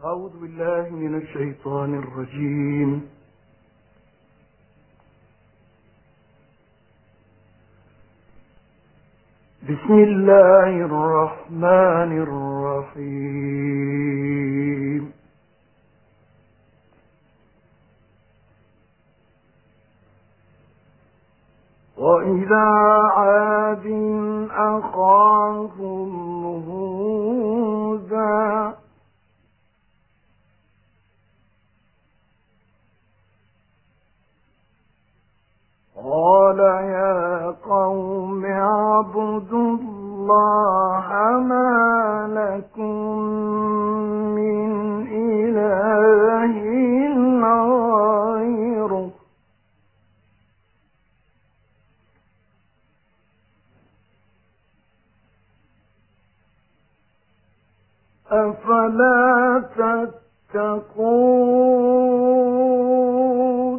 أعوذ بالله من الشيطان الرجيم. بسم الله الرحمن الرحيم. وإلى عاد أخاهم هودا قال يا قوم اعبدوا الله ما لكم من إله غيره أفلا تتقون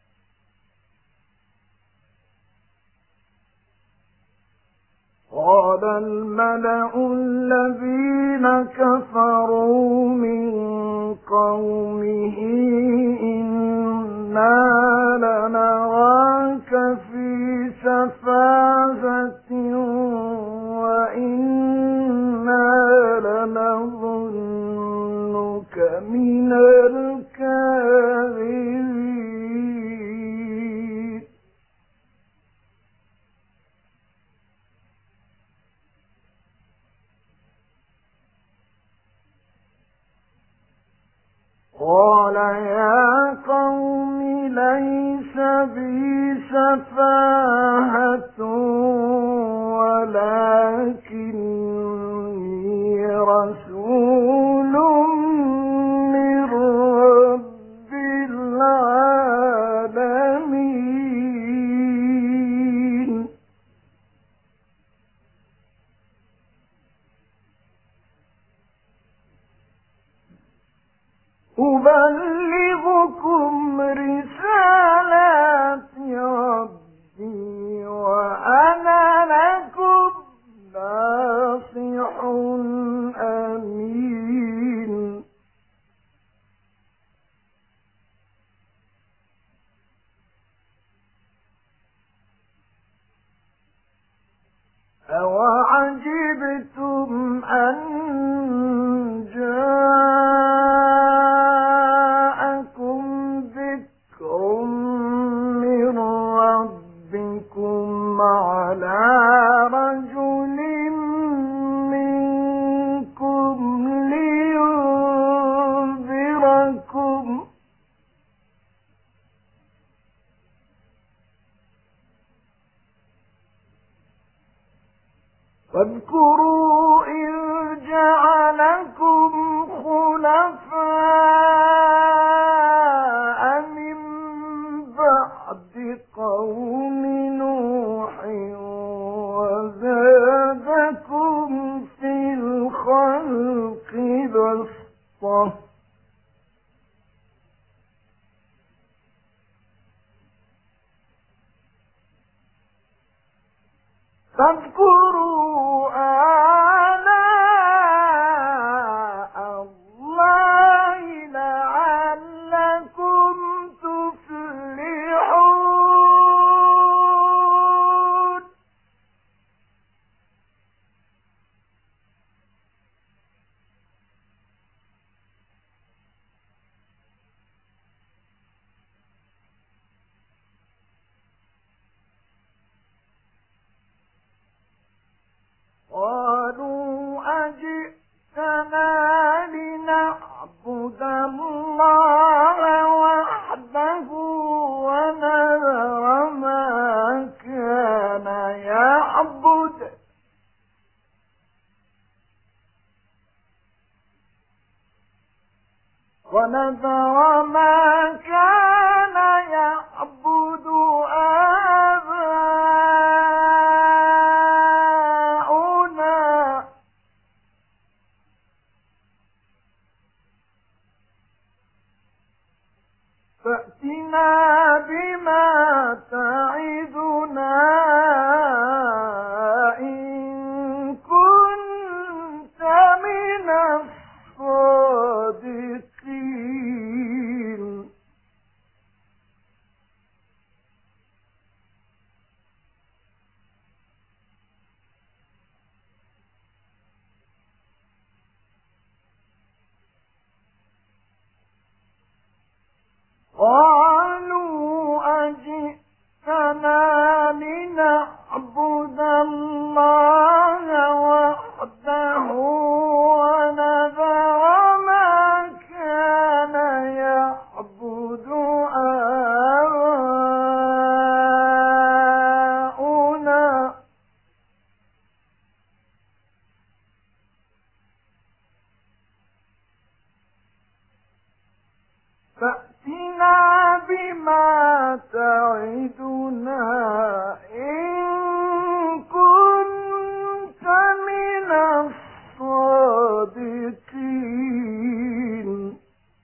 قال الملأ الذين كفروا من قومه إنا لنراك في سفاهة وإنا لنظنك من الكاذبين قال يا قوم ليس بي سفاهة ولكني رسول من رب العالمين أبلغكم رسالات ربي وأنا لكم ناصح أمين أوعجبتم أن جاءكم ذكر من ربكم على رجل منكم لينذركم واذكروا إذ جعلكم خلفاء من بعد قوم نوح وزادكم في الخلق بسطة فاذكروا آلاء الله لعلكم تفلحون قالوا أجئتنا لنعبد الله وحده ونذر ما كان يعبد آباؤنا فأتنا بما تعدنا إن كنت من الصادقين تعدنا إن كنت من الصادقين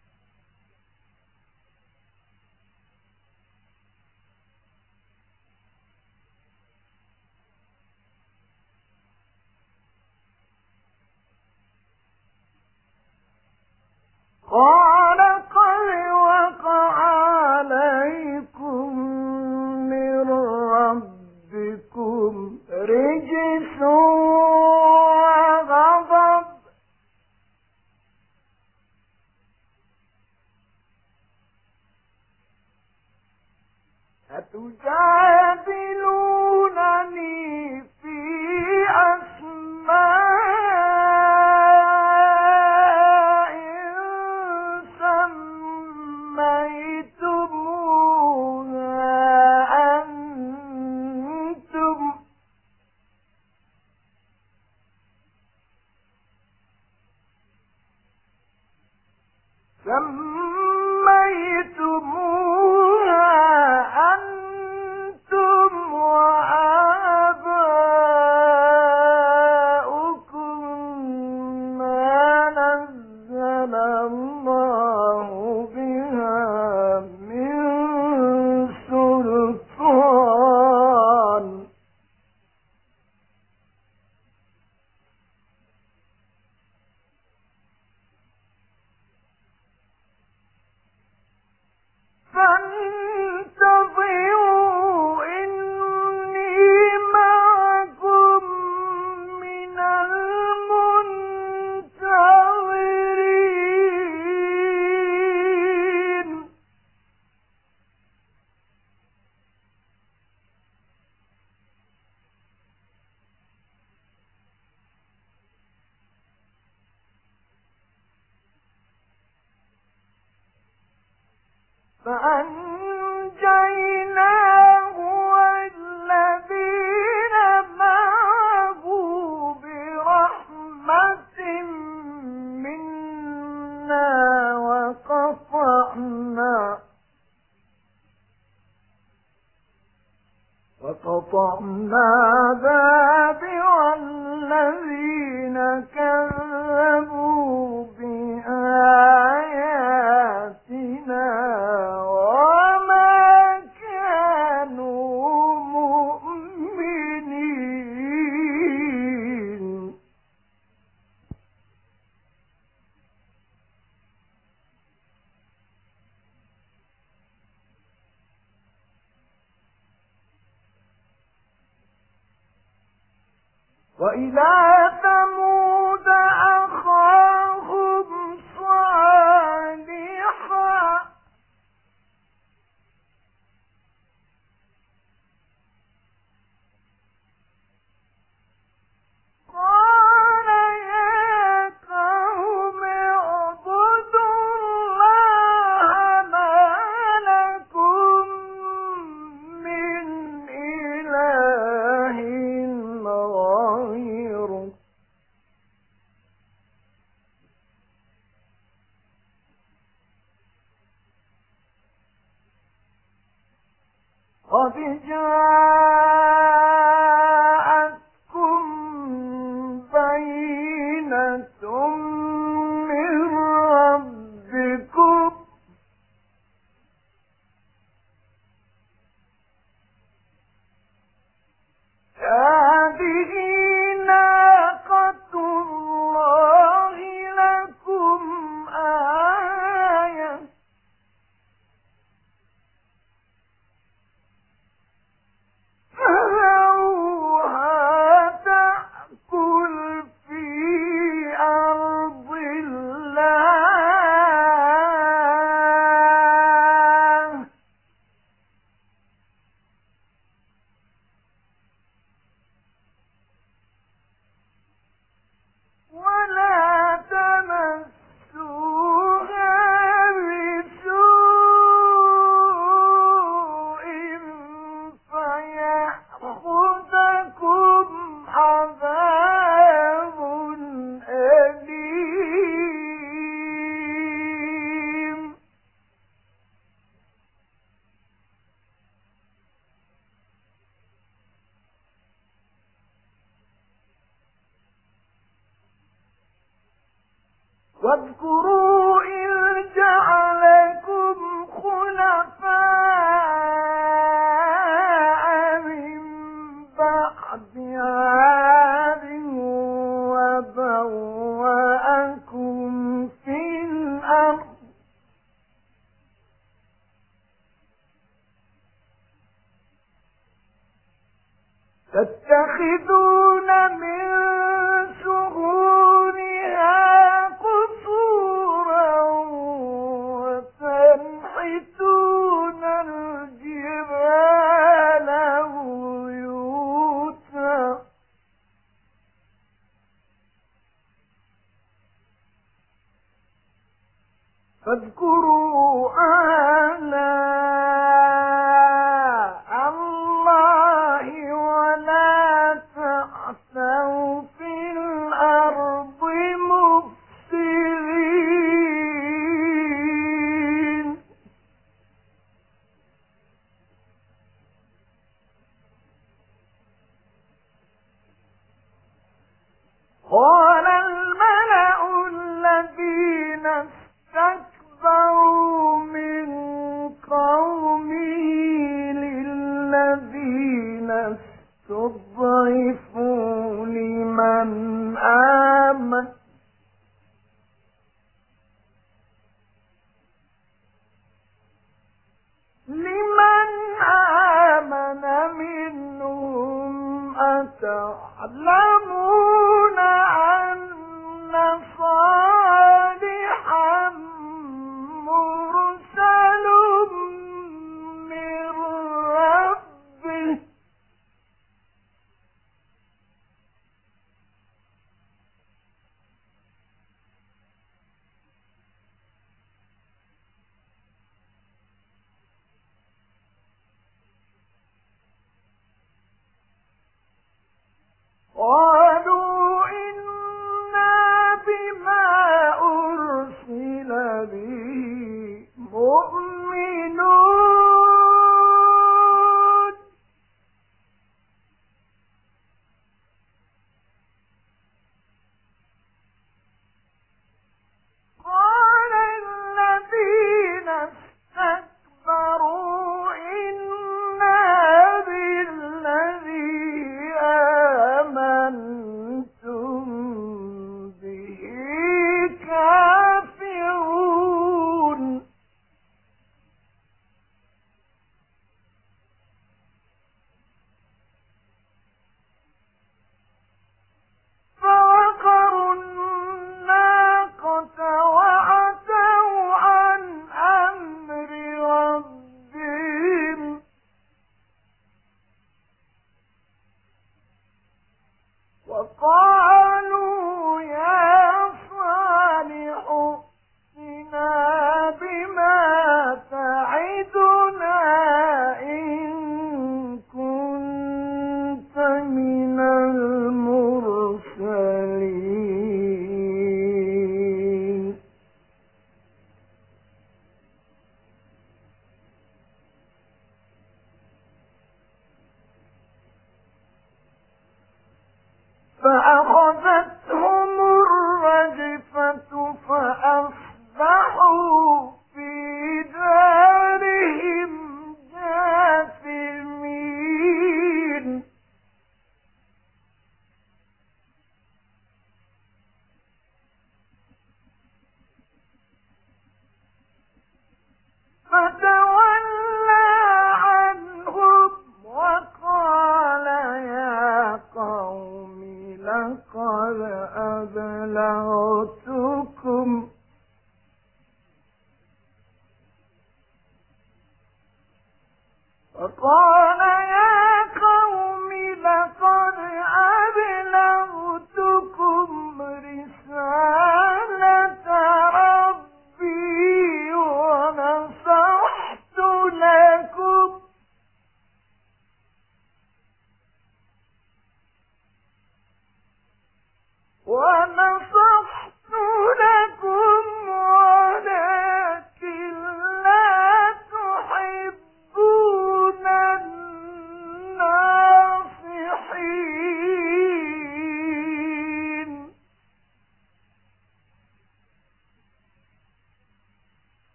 قال قد وقع عليكم من ربكم رجس وغضب أتجادلونني في أسماء سميتموها أنتم وآباؤكم ما نزل الله بها من سلطان فانتظروا إني معكم من المنتظرين فأنجيناه والذين معه برحمة منا وقطعنا دابر الذين كذبوا بآياتنا وما كانوا مؤمنين وإلى ثمود أخاهم صالحا قال يا قوم اعبدوا الله ما لكم من إله غيره قد جاءتكم بينة من ربكم هذه ناقة الله لكم آية واذكروا إذ جعلكم خلفاء من بعد عاد وبوأكم في الأرض تتخذون من سهولها قصورا وتنحتون الجبال بيوتا فاذكروا آلاء الله ولا تعثوا في الأرض مفسدين. قال الملأ الذين استكبروا من قومه للذين استضعفوا لمن آمن منهم أتعلمون أن صالحا مرسل من ربه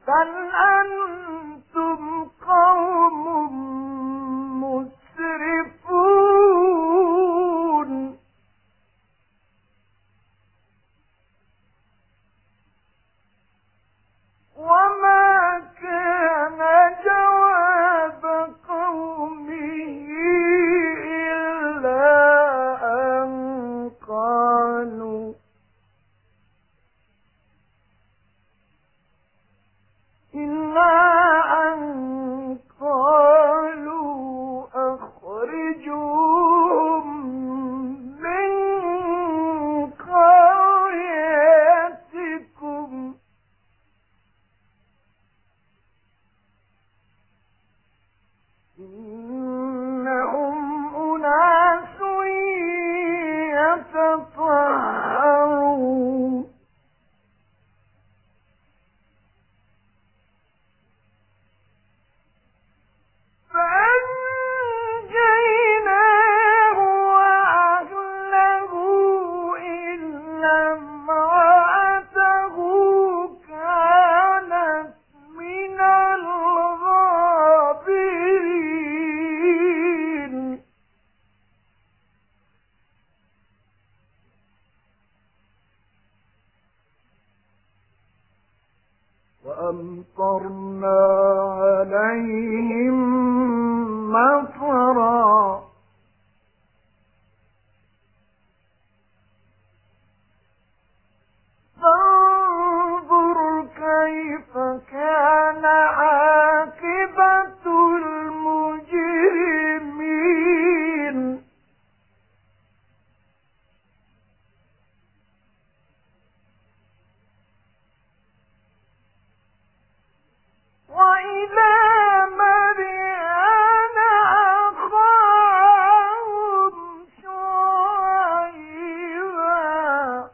بل أنتم قوم مسرفون وما كان جواب قومه إلا أن قالوا أخرجوهم من قريتكم إنهم أناس يتطهرون فأنجيناه وأهله إلا امرأته كانت من الغابرين وأمطرنا عليهم مطرا فانظر كيف كان عاقبة المجرمين وإلى مدين أخاهم شعيبا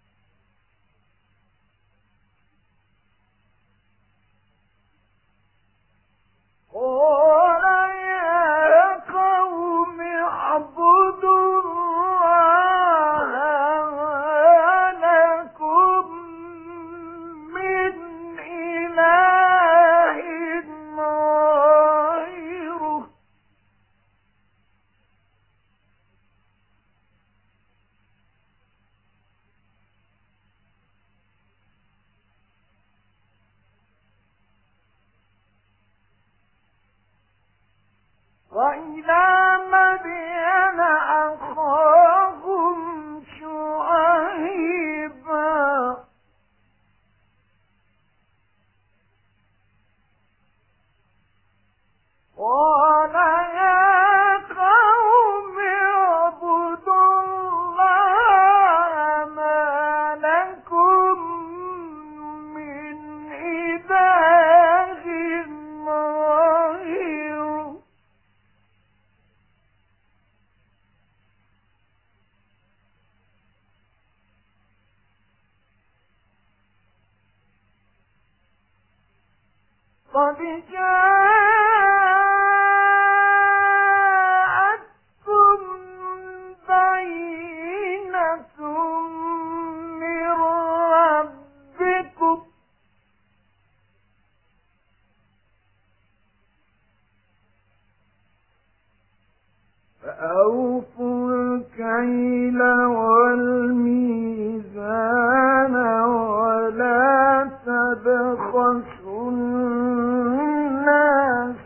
قال يا قوم اعبدوا الله ما لكم من إله غيره وإلى مدين أخاهم شعيبا قال يا قوم اعبدوا الله ما لكم من إله غيره قد جاءتكم بينة من ربكم فأوفوا الكيل والميزان ولا تبخسوا الناس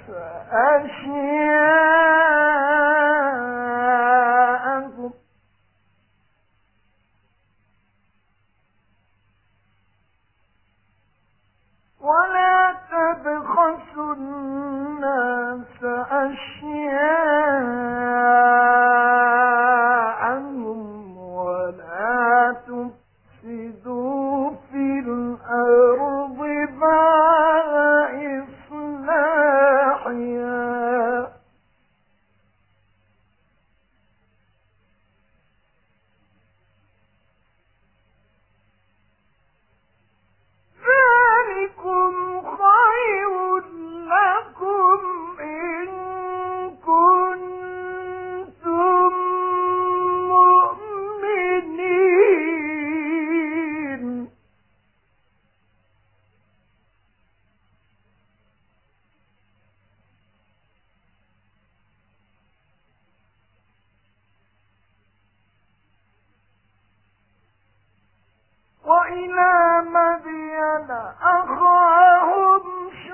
إلى مدين أخاهم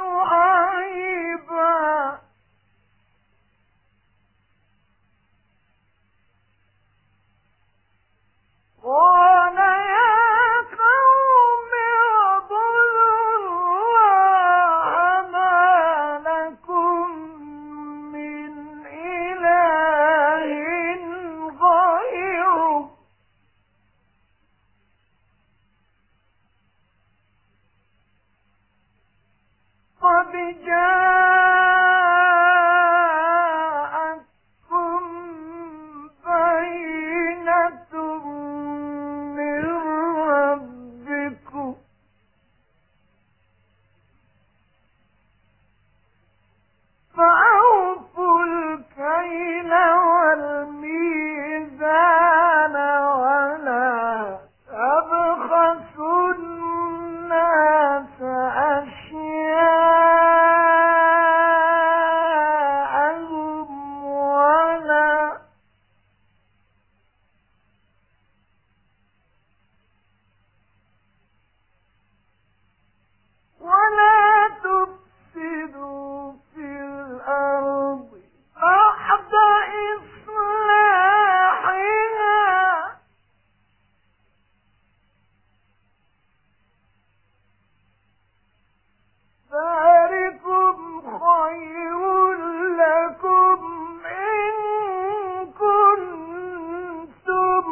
شعيبا قال يا قوم اعبدوا الله ما لكم من إله غيره قد جاءتكم بينة من ربكم فأوفوا الكيل والميزان ولا تبخسوا الناس أشياءهم ولا تفسدوا في الأرض بعد إصلاحها ذلكم خير لكم إن كنتم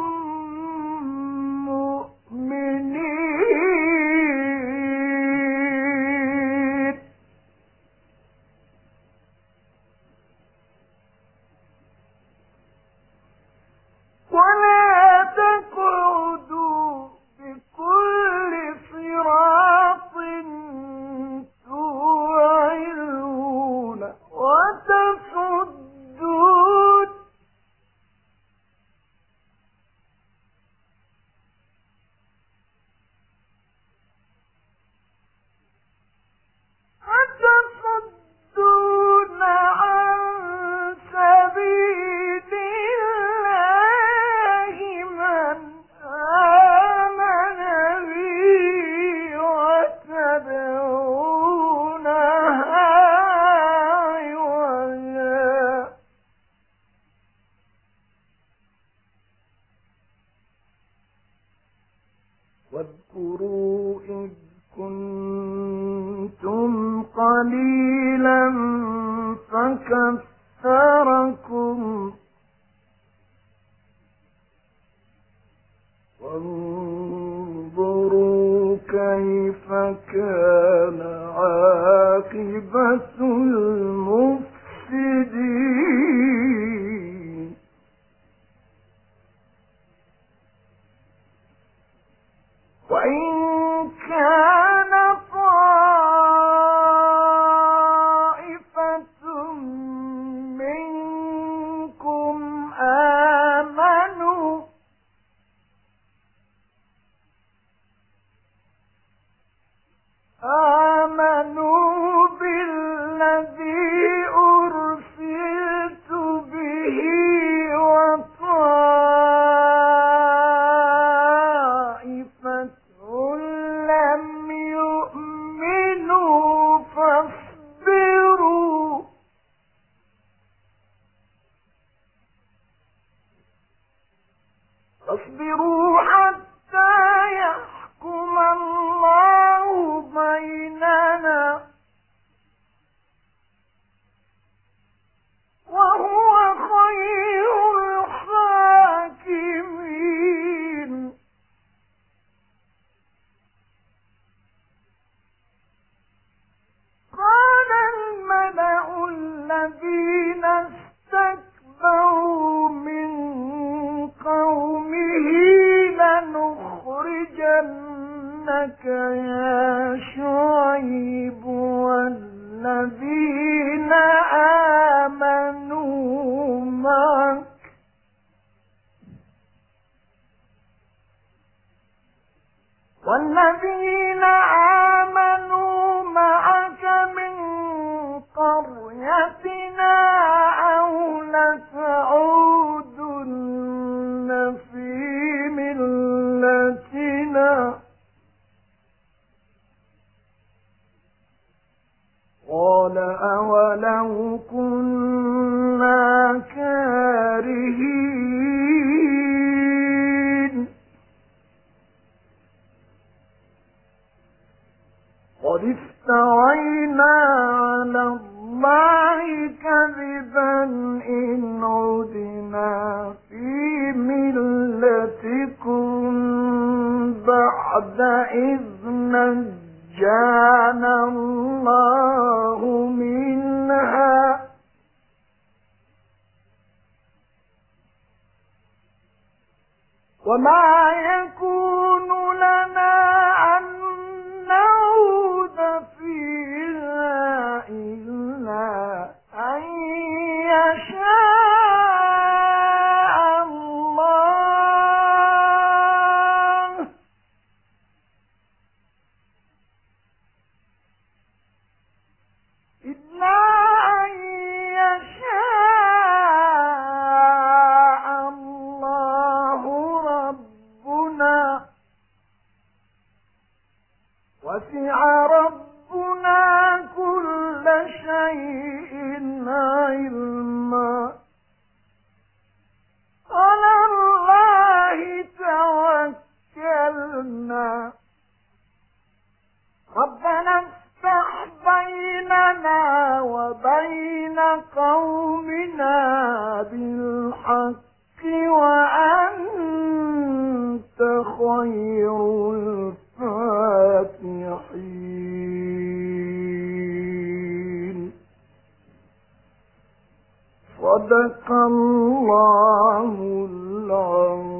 مؤمنين ولا تقعدوا بكل صراط توعدون وتصدون عن سبيل الله من آمن بي وتدعونها عوجا واذكروا إذ كنتم قليلا فكثركم وانظروا كيف كان عاقبة المفسدين وإن كان طائفة منكم آمنوا بالذي أرسلت به وطائفة لم يؤمنوا فاصبروا حتى يحكم الله بيننا وهو خير الحاكمين قال الملأ الذين استكبروا من قومه لنخرجنك يا شعيب والذين آمنوا معك من قريتنا أو لتعودن في ملتنا قال أولو كنا كارهين قد افترينا على الله كذبا إن عدنا في ملتكم بعد إذ نجانا الله منها وما يكون لنا أن نعود فيها إلا أن يشاء الله إلا أن يشاء الله ربنا وسع ربنا كل شيء علما على الله توكلنا ربنا افتح بيننا وبين قومنا بالحق وأنت خير الفاتحين صدق الله العظيم.